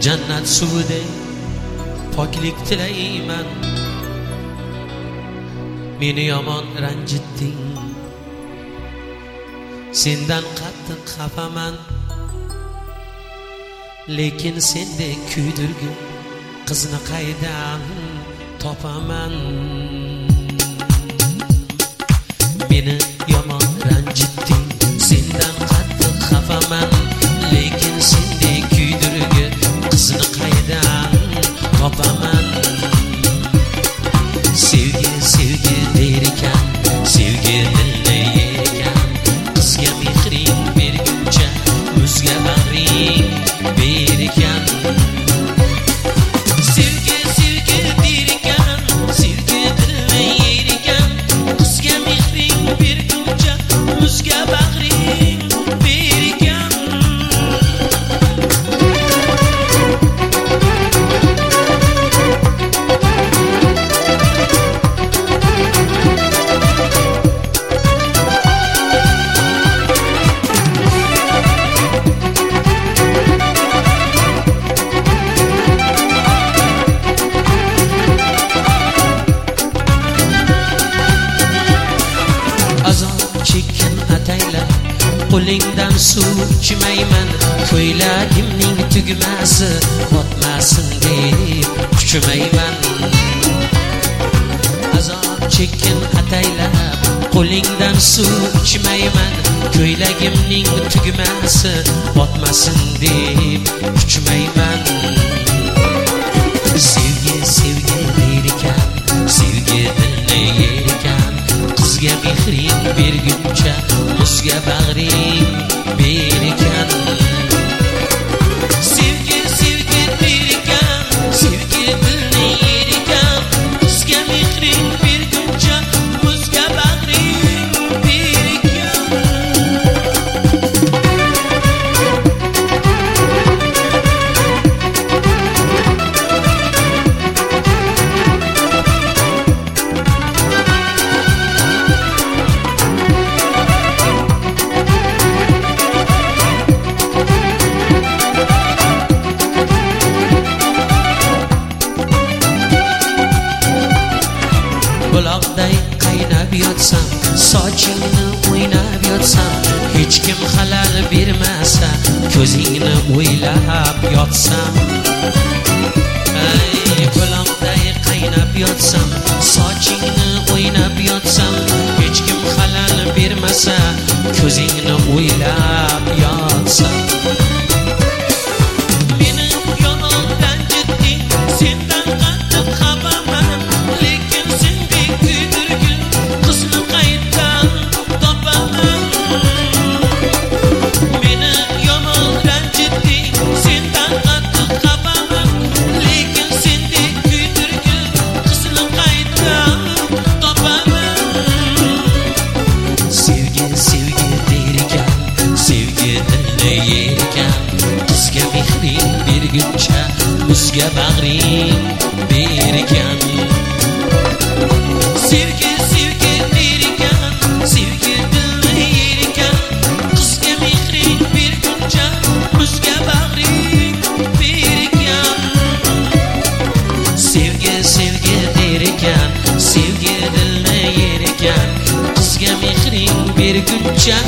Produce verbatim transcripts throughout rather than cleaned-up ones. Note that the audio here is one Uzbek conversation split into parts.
jannat suvida poklik tilayman. Meni yomon ranjitding, sendan qattiq xafaman. Lekin sendek kuydirgin qizni qaydan topaman? Meni yomon ranjitding, sendan qattiq xafaman. Lekin sendek kuydirgin qizni qaydan topaman? Sevgi sevgi der ekan, sevgi dilni yer ekan. Qizga mehring berguncha o'zga bag'ring ber ekan. Sevgi sevgi der ekan, sevgi dilni yer ekan. Qizga mehring berguncha o'zga bag'ring ber ekan. Qo'lingdan suv ichmayman, ko'ylagimning tugmasi botmasin deb kuchmayman. Azob chekkin ataylab, qo'lingdan suv ichmayman, ko'ylagimning tugmasi botmasin deb kuchmayman. Sevgi sevgi der ekan, sevgi dilni yer ekan. Qizga mehring berguncha o'zga bag'ring ber ekan. Sevgi sevgi der ekan, sevgi dilni yer ekan. Qizga mehring berguncha o'zga bag'ring ber ekan. Buloqday qaynab yotsam, sochingni o'ynab yotsam, hech kim xalal bermasa, ko'zingni o'ylab yotsam. Ay, buloqday qaynab yotsam, sochingni o'ynab yotsam, hech kim xalal bermasa, ko'zingni o'ylab yotsam. Meni yomon ranjitding, sendan qattiq xafaman. Lekin sendek kuydirgin qizni qaydan topaman? Meni yomon ranjitding, sendan qattiq xafaman. Lekin sendek kuydirgin qizni qaydan topaman? Sevgi sevgi der ekan, sevgi dilni yer ekan. Qizga mehring berguncha o'zga bag'ring ber ekan. Sevgi sevgi der ekan, sevgi dilni yer ekan. Qizga mehring berguncha o'zga bag'ring ber ekan. Sevgi sevgi der ekan, sevgi dilni yer ekan. Qizga mehring berguncha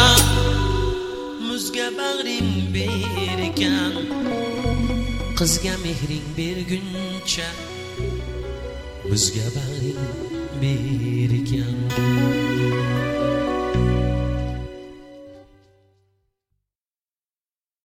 o'zga bag'ring ber ekan. Qizga mehring berguncha o'zga bag'ring ber ekan.